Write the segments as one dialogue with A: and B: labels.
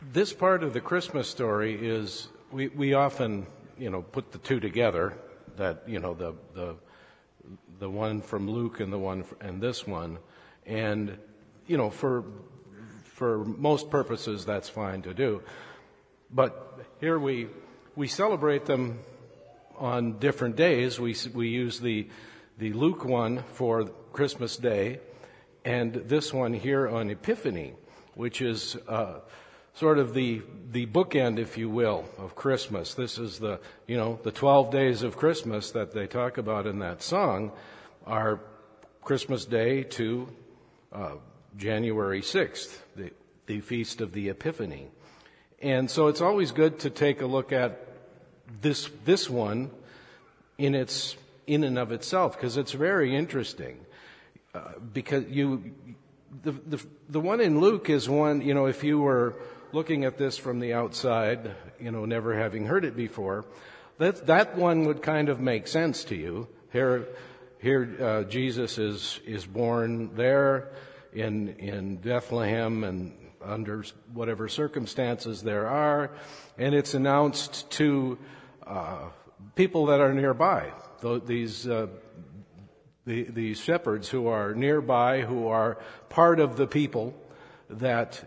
A: This part of the Christmas story is we often put the two together, that the one from Luke and the one and this one, and for most purposes that's fine to do. But here we celebrate them on different days. We use the Luke one for Christmas Day, and this one here on Epiphany, which is sort of the bookend, if you will, of Christmas. This is the 12 days of Christmas that they talk about in that song are Christmas Day to January 6th, the feast of the Epiphany. And so it's always good to take a look at this one in and of itself, because it's very interesting. Because the one in Luke is one, if you were looking at this from the outside, never having heard it before, that one would kind of make sense to you. Here Jesus is born there in Bethlehem, and under whatever circumstances there are, and it's announced to people that are nearby. These shepherds who are nearby, who are part of the people that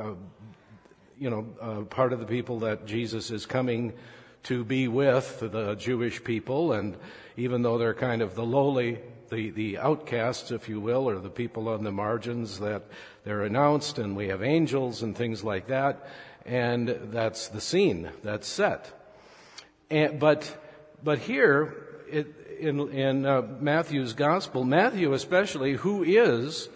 A: part of the people that Jesus is coming to be with, the Jewish people. And even though they're kind of the lowly, the outcasts, if you will, or the people on the margins, that they're announced, and we have angels and things like that, and that's the scene that's set. But here in Matthew's gospel, Matthew especially, who is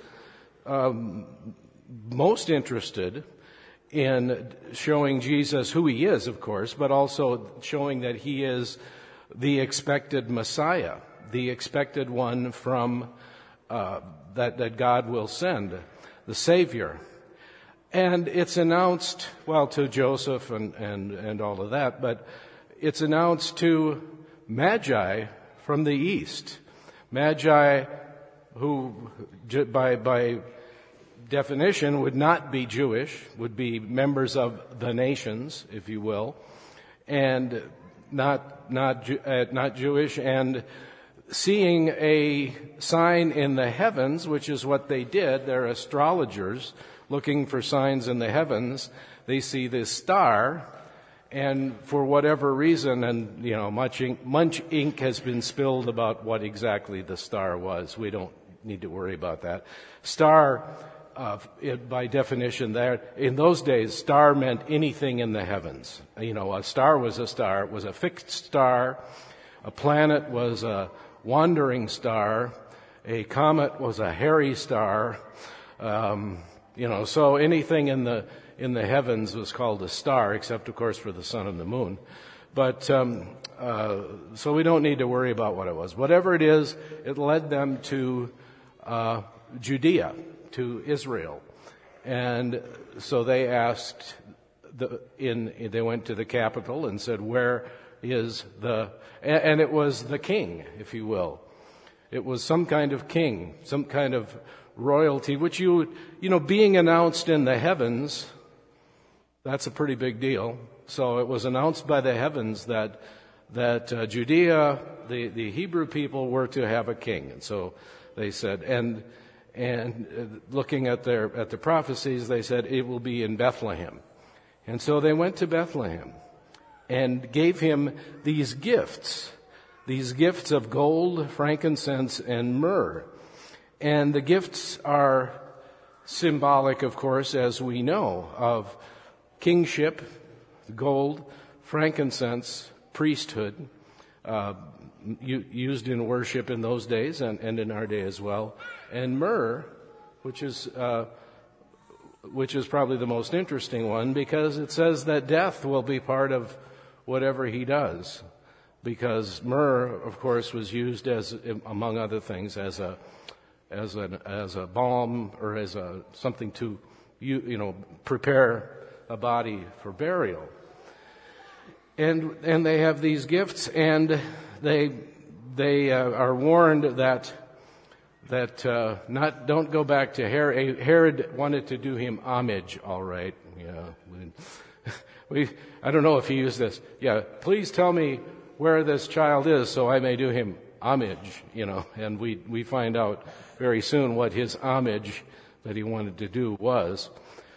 A: most interested in showing Jesus who he is, of course, but also showing that he is the expected Messiah, the expected one from that God will send, the Savior. And it's announced, to Joseph and all of that, but it's announced to Magi from the east. Magi who, by definition, would not be Jewish, would be members of the nations, if you will, and not Jewish, and seeing a sign in the heavens, which is what they did. They're astrologers looking for signs in the heavens. They see this star, and for whatever reason, and much ink has been spilled about what exactly the star was. We don't need to worry about that. Star, by definition, there in those days, star meant anything in the heavens. A star was a star. It was a fixed star. A planet was a wandering star. A comet was a hairy star. So anything in the heavens was called a star, except, of course, for the sun and the moon. But so we don't need to worry about what it was. Whatever it is, it led them to Judea, to Israel. And so they asked, they went to the capital and said, where is and it was the king, if you will. It was some kind of king, some kind of royalty, which being announced in the heavens, that's a pretty big deal. So it was announced by the heavens that Judea, the Hebrew people, were to have a king. And so they said, and looking at the prophecies, they said it will be in Bethlehem. And so they went to Bethlehem and gave him these gifts of gold, frankincense, and myrrh. And the gifts are symbolic, of course, as we know, of kingship, gold, frankincense, priesthood, used in worship in those days and in our day as well, and myrrh, which is probably the most interesting one, because it says that death will be part of whatever he does, because myrrh, of course, was used as, among other things, as a balm, or as something to prepare a body for burial. And they have these gifts, and they are warned that don't go back to Herod. Herod wanted to do him homage, all right. I don't know if he used this. Yeah, please tell me where this child is so I may do him homage, and we find out very soon what his homage that he wanted to do was.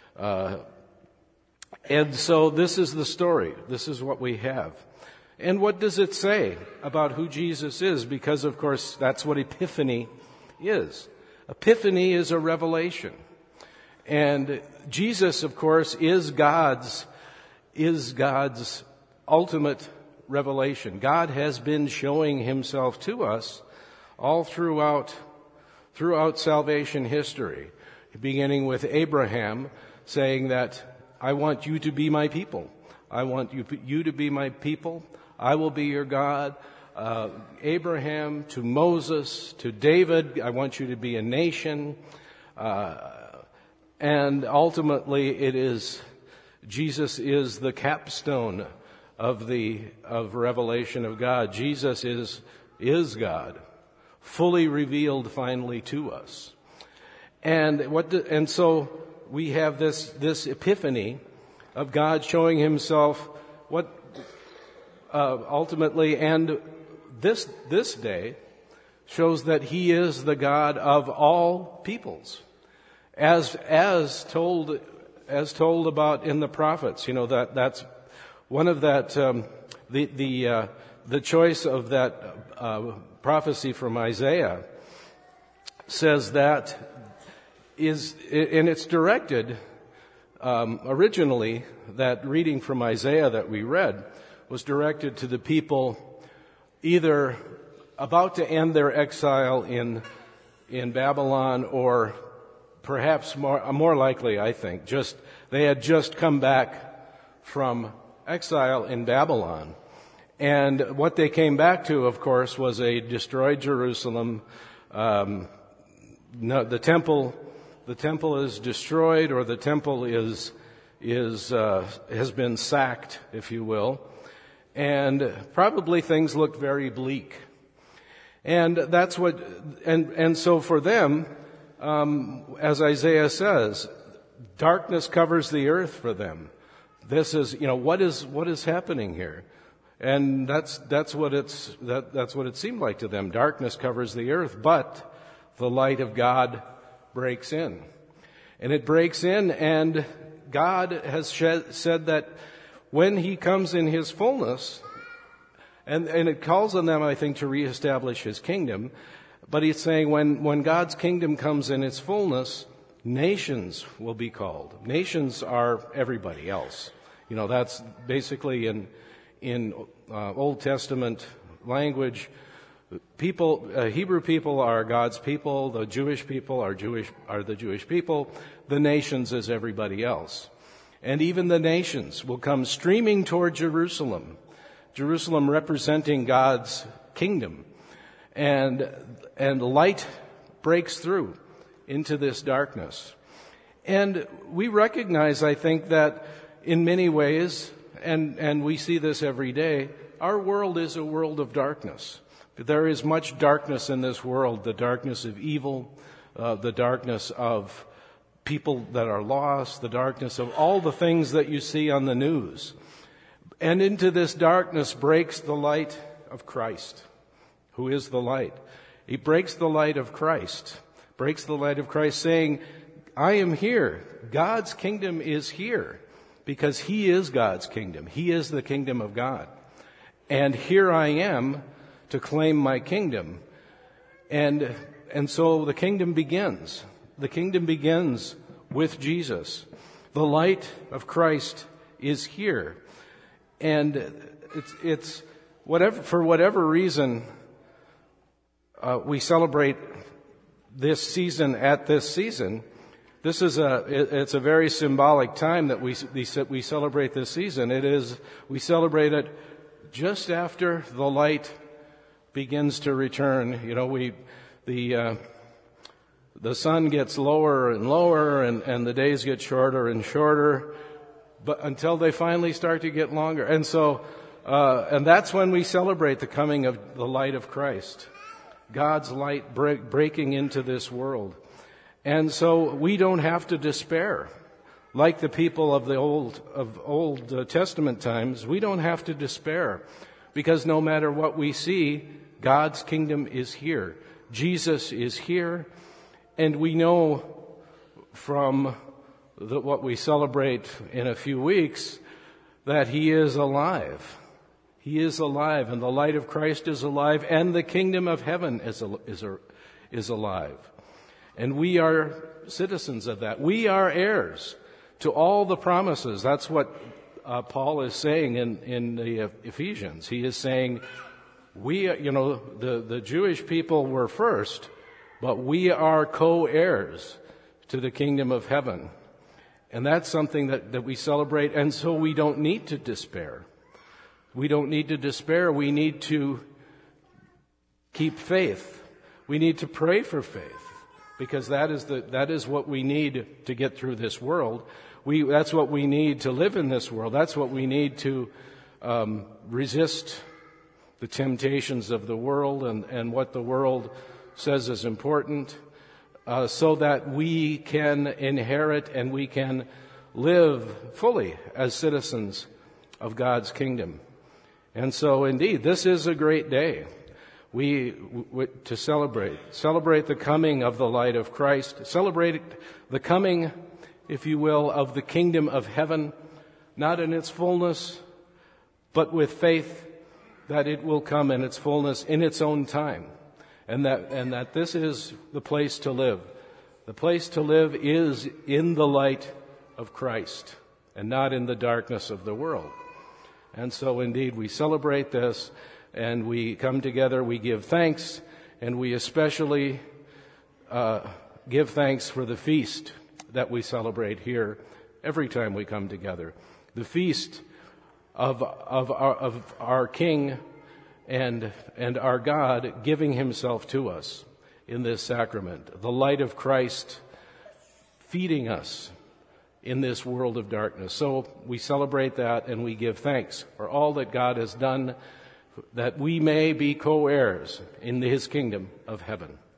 A: And so this is the story. This is what we have. And what does it say about who Jesus is? Because, of course, that's what Epiphany is. Epiphany is a revelation. And Jesus, of course, is God's ultimate revelation. God has been showing himself to us all throughout salvation history, beginning with Abraham saying that, I want you to be my people. I want you to be my people. I will be your God. Abraham to Moses to David, I want you to be a nation. And ultimately Jesus is the capstone of revelation of God. Jesus is God, fully revealed finally to us. And so we have this epiphany of God showing himself ultimately, and this day shows that he is the God of all peoples, as told about in the prophets. That's one of that the choice of that prophecy from Isaiah says that is, and it's directed originally, that reading from Isaiah that we read was directed to the people either about to end their exile in Babylon, or perhaps more likely, I think, they had just come back from exile in Babylon. And what they came back to, of course, was a destroyed Jerusalem. The temple is destroyed, or the temple has been sacked, if you will. And probably things looked very bleak. And that's and so for them, as Isaiah says, darkness covers the earth for them. This is, what is happening here? And that's what it seemed like to them. Darkness covers the earth, but the light of God breaks in. And it breaks in, and God has said that when he comes in his fullness, and it calls on them, I think, to reestablish his kingdom, but he's saying when God's kingdom comes in its fullness, nations will be called. Nations are everybody else. That's basically in Old Testament language. Hebrew people are God's people. The Jewish people are the Jewish people. The nations is everybody else. And even the nations will come streaming toward Jerusalem. Jerusalem representing God's kingdom. And light breaks through into this darkness. And we recognize, I think, that in many ways, and we see this every day, our world is a world of darkness. There is much darkness in this world, the darkness of evil, the darkness of people that are lost, the darkness of all the things that you see on the news. And into this darkness breaks the light of Christ, who is the light. He breaks the light of Christ, saying, I am here. God's kingdom is here, because he is God's kingdom. He is the kingdom of God. And here I am to claim my kingdom. And so the kingdom begins. The kingdom begins with Jesus. The light of Christ is here. And it's for whatever reason, we celebrate this season at this season. It's a very symbolic time that we celebrate this season. We celebrate it just after the light begins to return. The sun gets lower and lower, and the days get shorter and shorter, but until they finally start to get longer. And so, and that's when we celebrate the coming of the light of Christ, God's light breaking into this world. And so we don't have to despair. Like the people of the Old Testament times, we don't have to despair, because no matter what we see, God's kingdom is here. Jesus is here, and we know from what we celebrate in a few weeks that He is alive. He is alive, and the light of Christ is alive, and the kingdom of heaven is alive. And we are citizens of that. We are heirs to all the promises. That's what Paul is saying in the Ephesians. He is saying, the Jewish people were first, but we are co-heirs to the kingdom of heaven. And that's something that we celebrate, and so we don't need to despair. We don't need to despair. We need to keep faith. We need to pray for faith, because that is what we need to get through this world. That's what we need to live in this world. That's what we need to resist the temptations of the world and what the world says is important, so that we can inherit and we can live fully as citizens of God's kingdom. And so, indeed, this is a great day to celebrate the coming of the light of Christ, celebrate the coming, if you will, of the kingdom of heaven, not in its fullness, but with faith that it will come in its fullness in its own time, and that this is the place to live. The place to live is in the light of Christ and not in the darkness of the world. And so, indeed, we celebrate this, and we come together, we give thanks, and we especially give thanks for the feast that we celebrate here every time we come together. The feast of our King and our God giving Himself to us in this sacrament. The light of Christ feeding us in this world of darkness. So we celebrate that, and we give thanks for all that God has done, that we may be co-heirs in His kingdom of heaven.